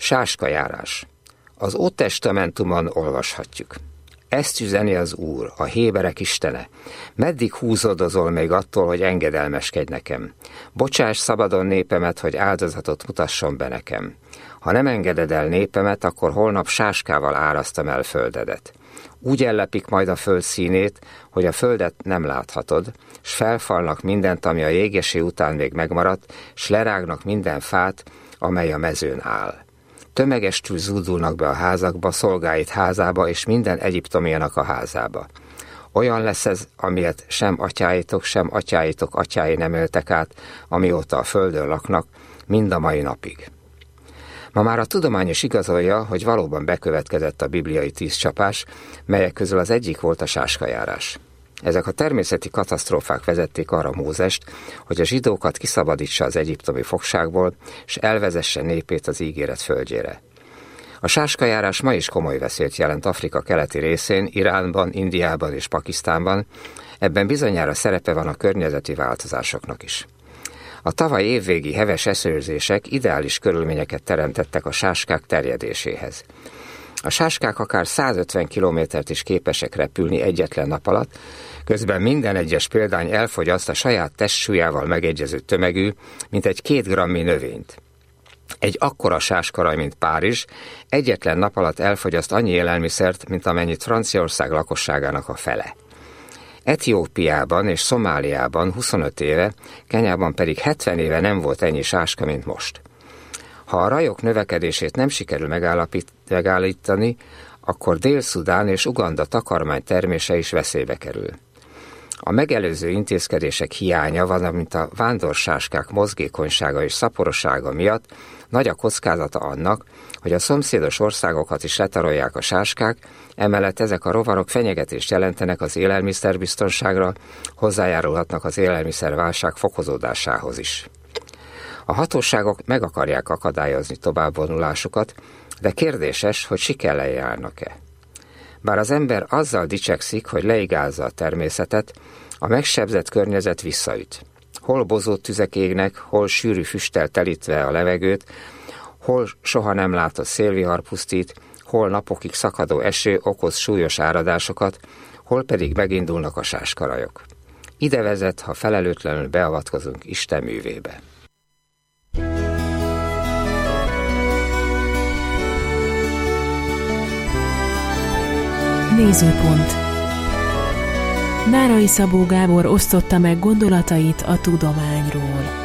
Sáskajárás. Az Ótestamentumon olvashatjuk. Ezt üzeni az Úr, a héberek istene. Meddig húzódozol még attól, hogy engedelmeskedj nekem? Bocsáss szabadon népemet, hogy áldozatot mutasson be nekem. Ha nem engeded el népemet, akkor holnap sáskával árasztam el földedet. Úgy ellepik majd a föld színét, hogy a földet nem láthatod, s felfalnak mindent, ami a jégeső után még megmaradt, s lerágnak minden fát, amely a mezőn áll. Tömegestül zúdulnak be a házakba, szolgáit házába, és minden egyiptomianak a házába. Olyan lesz ez, amilyet sem atyáitok atyái nem éltek át, amióta a földön laknak, mind a mai napig. Ma már a tudomány is igazolja, hogy valóban bekövetkezett a bibliai 10 csapás, melyek közül az egyik volt a sáskajárás. Ezek a természeti katasztrófák vezették arra Mózest, hogy a zsidókat kiszabadítsa az egyiptomi fogságból, és elvezesse népét az ígéret földjére. A sáskajárás ma is komoly veszélyt jelent Afrika keleti részén, Iránban, Indiában és Pakisztánban, ebben bizonyára szerepe van a környezeti változásoknak is. A tavaly évvégi heves esőzések ideális körülményeket teremtettek a sáskák terjedéséhez. A sáskák akár 150 kilométert is képesek repülni egyetlen nap alatt, közben minden egyes példány elfogyaszt a saját testsúlyával megegyező tömegű, mint egy 2 grammi növényt. Egy akkora sáskaraj, mint Párizs, egyetlen nap alatt elfogyaszt annyi élelmiszert, mint amennyit Franciaország lakosságának a fele. Etiópiában és Szomáliában 25 éve, Kenyában pedig 70 éve nem volt ennyi sáska, mint most. Ha a rajok növekedését nem sikerül megállítani, akkor Dél-Szudán és Uganda takarmány termése is veszélybe kerül. A megelőző intézkedések hiánya, valamint a vándorsáskák mozgékonysága és szaporossága miatt nagy a kockázata annak, hogy a szomszédos országokat is letarolják a sáskák, emellett ezek a rovarok fenyegetést jelentenek az élelmiszerbiztonságra, hozzájárulhatnak az élelmiszerválság fokozódásához is. A hatóságok meg akarják akadályozni továbbvonulásukat, de kérdéses, hogy sikerrel járnak-e. Bár az ember azzal dicsekszik, hogy leigázza a természetet, a megsebzett környezet visszaüt. Hol bozó tüzek égnek, hol sűrű füsttel telítve a levegőt, hol soha nem látott szélvihar pusztít, hol napokig szakadó eső okoz súlyos áradásokat, hol pedig megindulnak a sáskarajok. Ide vezet, ha felelőtlenül beavatkozunk Isten művébe. Nézőpont. Nárai Szabó Gábor osztotta meg gondolatait a tudományról.